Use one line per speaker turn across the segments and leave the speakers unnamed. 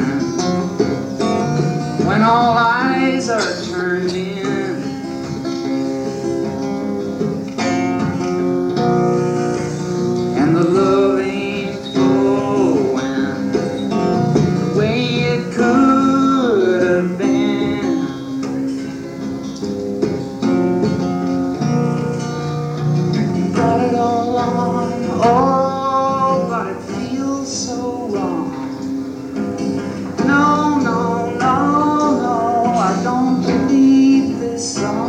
when all eyes are turned in, and the love ain't flowing the way it could have been. You brought it all on, oh, but it feels so wrong. No, no, no, no, I don't believe this song.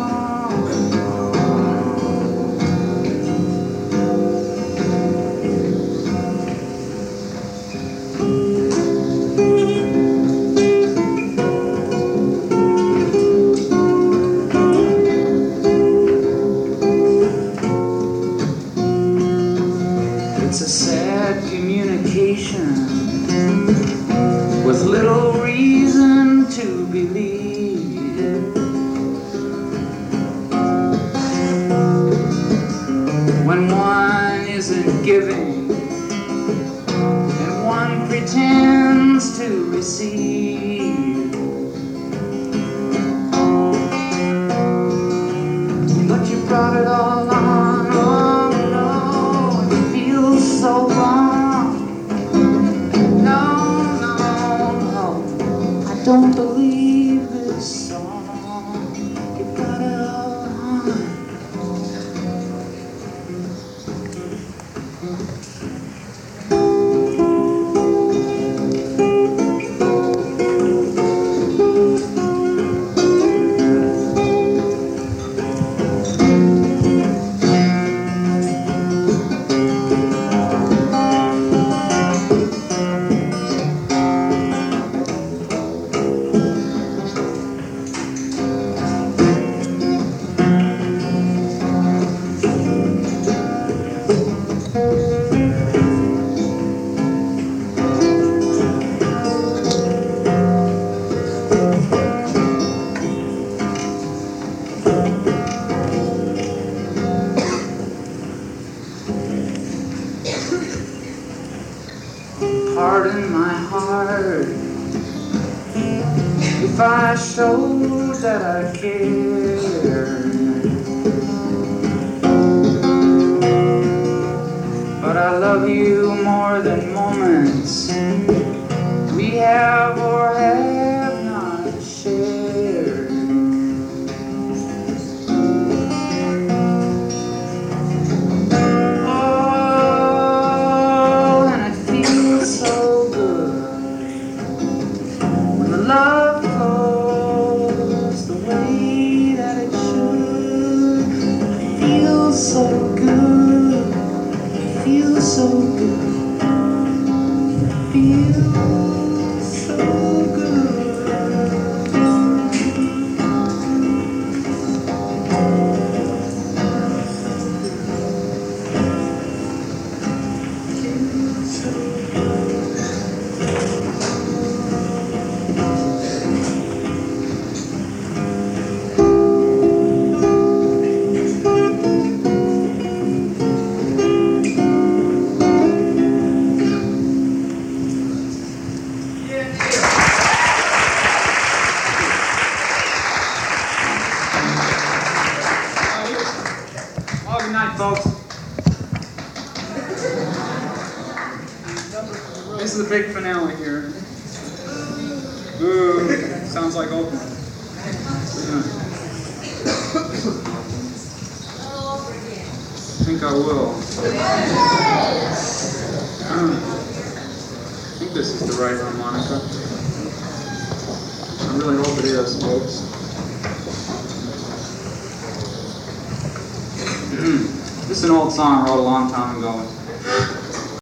It's a sad communication with little reason to believe. When one isn't giving and one pretends to receive. But you brought it all on, oh no, it feels so wrong. No, no, no, I don't believe this song. You got it all on. Pardon my heart if I show that I care, but I love you more than moments we have or have not shared. Love flows the way that it should. It feels so good. It feels so good. It feels so good. Good night, folks. This is the big finale here. Ooh, sounds like Oprah. I think I will. I think this is the right harmonica. I really hope it is, folks. This is an old song I wrote a long time ago.